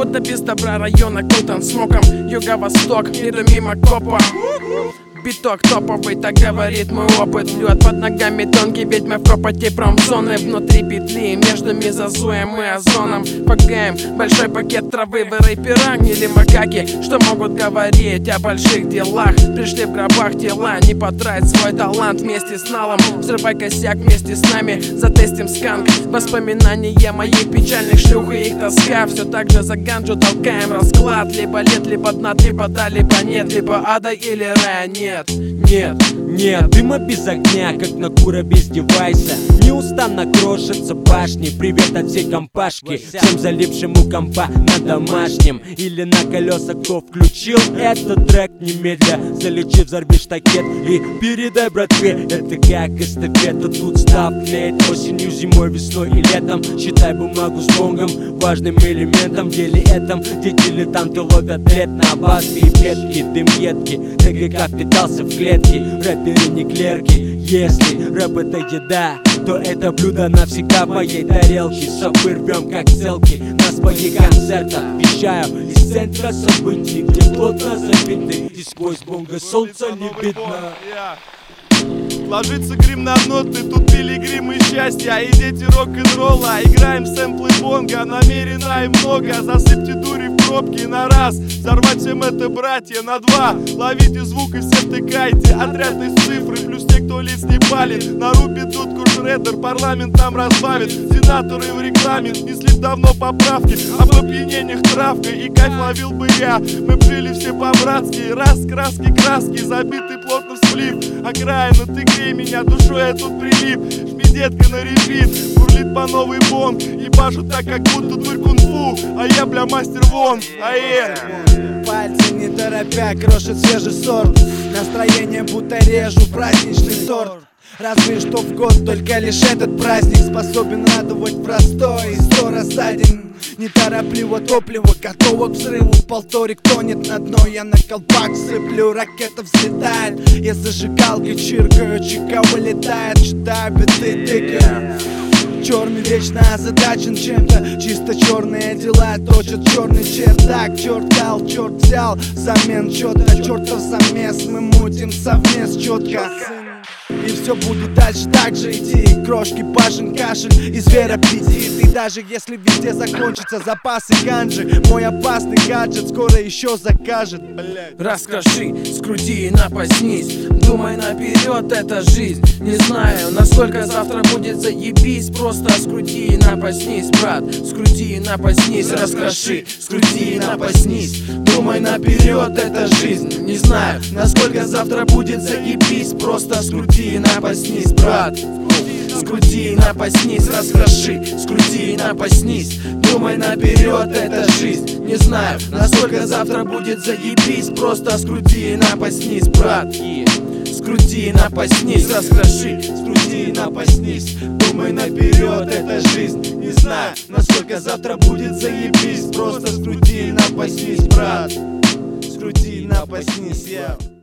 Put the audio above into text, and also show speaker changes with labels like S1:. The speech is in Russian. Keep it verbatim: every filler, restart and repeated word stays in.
S1: будто без добра район окутан смоком. Юго-восток, иду мимо копа. Биток топовый, так говорит мой опыт. Лед под ногами тонкий, ведь мы в копоте промзоны. Внутри петли, между мезозоем и озоном. Погаем большой пакет травы, вы рэпера или макаки, что могут говорить о больших делах. Пришли в гробах тела, не потрать свой талант вместе с налом. Взрывай косяк вместе с нами, затестим сканк. Воспоминания моих печальных шлюх и их тоска. Все так же за ганджу толкаем расклад. Либо лет, либо дна, либо да, либо нет. Либо ада или рая нет. Нет, нет,
S2: нет, дыма без огня, как на кура без девайса. Неустанно крошатся башни. Привет от всей компашки, всем залипшему компа на домашнем или на колеса. Кто включил этот трек, немедля залечи, взорви штакет и передай братве. Это как эстафета, тут став тлеет осенью, зимой, весной и летом. Считай бумагу с гонгом важным элементом в деле этом. Где дилетанты ловят лет на басе и ветки. Дым едкий, ТГК впитался в клетки. Рэперы не клерки. Если рэп это еда, то это блюдо навсегда в моей тарелке. Шопы рвем как целки на своих концертах. Вещаю из центра событий, где плотно забиты, и сквозь бонго солнца не видно.
S3: Ложится грим на ноты, тут пилигримы счастья и дети рок-н-ролла. Играем сэмплы бонга, намеренно и много. Засыпьте дури в пробки на раз, взорвать всем это, братья, на два. Ловите звук и все втыкайте, отряд из цифры, плюс те, кто лиц не палит. Нарубит дудку шредер, парламент там разбавит. Сенаторы в рекламе несли давно поправки. Об опьянениях травкой и кайф ловил бы я. Мы жили все по-братски, раз, краски, краски, забитый плотно всплив. Окраина, ты грей меня, душой я тут прилип. Жми, детка, на репит, бурлит по новый бонг. Ебашу так, как будто дурь кунг-фу, а я, бля, мастер вон, ае.
S4: Пальцы не торопя крошат свежий сорт. Настроение будто режу праздничный торт. Разве что в год только лишь этот праздник способен радовать простой. Сто раз за день неторопливо топливо готово к взрыву. Полторик тонет на дно, я на колпак сыплю. Ракета взлетает, я зажигалкой чиркаю. Чика вылетает, читаю биты, тыкаю. Черный вечно озадачен чем-то, чисто черные дела точат черный чердак. Черт дал, черт взял, взамен четко, чертов замес. Мы мутим совмест четко. И все будет дальше так же идти. Крошки, башен, кашель и звероаппетит. И даже если везде закончатся запасы ганджи, мой опасный гаджет скоро еще закажет. Блять.
S1: Расскажи, скрути и напаснись. Думай наперед, это жизнь. Не знаю, насколько завтра будет, заебись. Просто скрути и напаснись, брат. Скрути и напаснись, раскроши. Скрути и напаснись. Думай наперед, это жизнь. Не знаю, насколько завтра будет, заебись. Просто скрути и напаснись, брат. Скрути и напаснись, раскроши. Скрути и напаснись. Думай наперед, это жизнь. Не знаю, насколько завтра будет, заебись. Просто скрути и напаснись, брат. Скрути и напаснись, раскроши. Скрути и напаснись. Думай наперед, это жизнь. Не знаю, насколько завтра будет, заебись. Просто скрути и напаснись, брат. Скрути и напаснись, я.